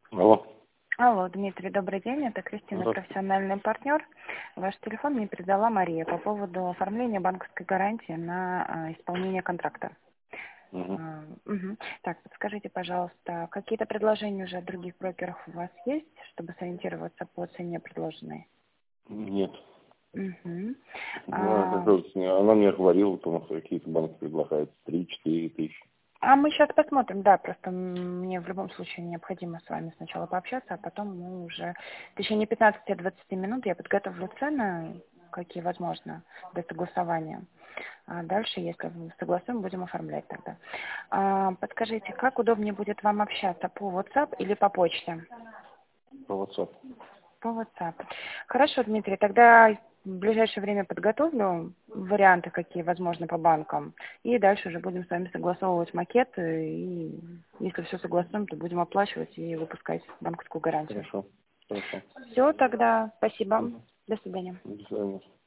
Алло. Алло, Дмитрий, добрый день. Это Кристина, Здравствуйте. профессиональный партнер. Ваш телефон мне передала Мария по поводу оформления банковской гарантии на исполнение контракта. Мгм. Мгм. Так, подскажите, пожалуйста, какие-то предложения уже от других брокеров у вас есть, чтобы сориентироваться по цене предложенной? Нет. Мгм. Как раз она мне говорила, потому что какие-то банки предлагают 3-4 тысячи. Мы сейчас посмотрим, да, просто мне в любом случае необходимо с вами сначала пообщаться, а потом мы уже в течение 15-20 минут я подготовлю цены, какие возможно, до согласования. А дальше, если мы согласуем, будем оформлять тогда. Подскажите, как удобнее будет вам общаться, по WhatsApp или по почте? По WhatsApp. По WhatsApp. Хорошо, Дмитрий, тогда в ближайшее время подготовлю варианты, какие возможны по банкам. И дальше уже будем с вами согласовывать макеты. И если все согласуем, то будем оплачивать и выпускать банковскую гарантию. Хорошо. Хорошо. Все, тогда спасибо. Мгм. До свидания. До свидания.